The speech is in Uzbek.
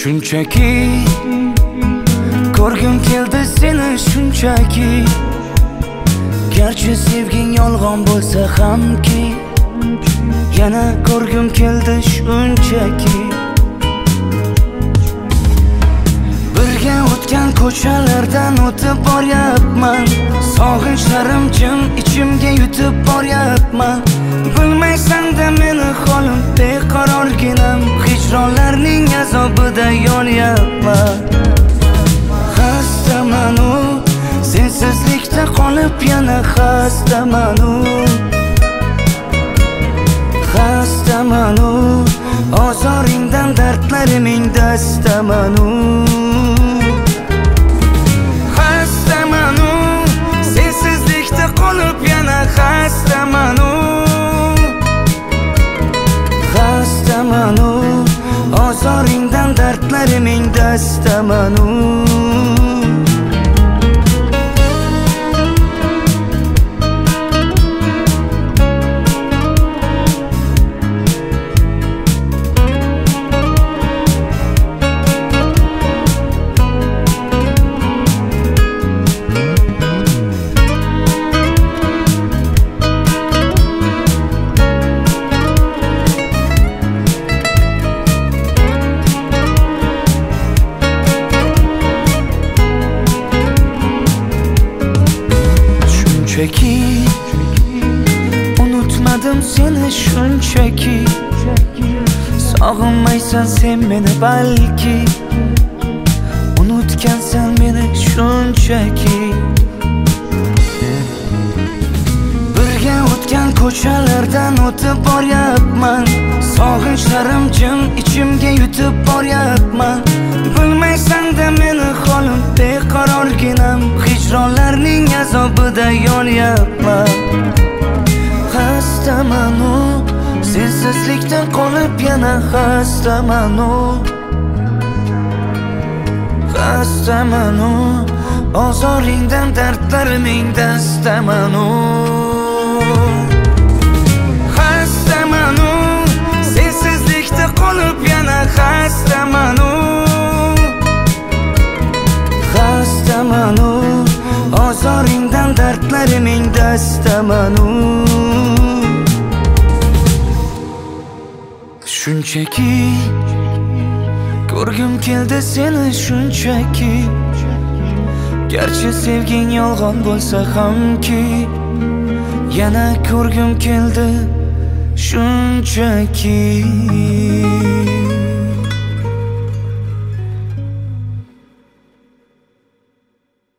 Shunchaki ko'rgim keldi seni shunchaki. Garchi sevging yolg'on bo'lsa hamki, yana ko'rgim keldi shunchaki. Birga o'tgan ko'chalardan o'tib boryapman, sog'inchlarim jim ichimga yutib boryapman. Bilmaysan-da meni holim beqarorginam, hijronlarning azobida yonyapman. Xastamanu, sensizlikda qolib yana xastamanu. Xastamanu, ozoringdan dardlariming dastamanu. Xastamanu, sensizlikda qolib yana xastamanu. Xastamanu, ozoringdan dardlariming dastamanu. Shunchaki unutmadim seni shunchaki. Sog'inmaysan sen meni balki, unutgansan meni shunchaki. Birga o'tgan ko'chalardan o'tib boryapman, sog'inchlarim jim ichimga yutib boryapman. Bilmaysan-da meni holim beqarorginam, hijronlarning azobida yonyapman. Xastamanu, sensizlikdan qolib yana xastamanu. Xastamanu, ozoringdan dardlariming dastamanu. Xastamanu, sensizlikda qolib yana xastamanu. Xastamanu, ozoringdan dardlariming dastamanu. Shunchaki ko'rgim keldi seni shunchaki. Garchi sevging yolg'on bo'lsa hamki, yana ko'rgim keldi shunchaki.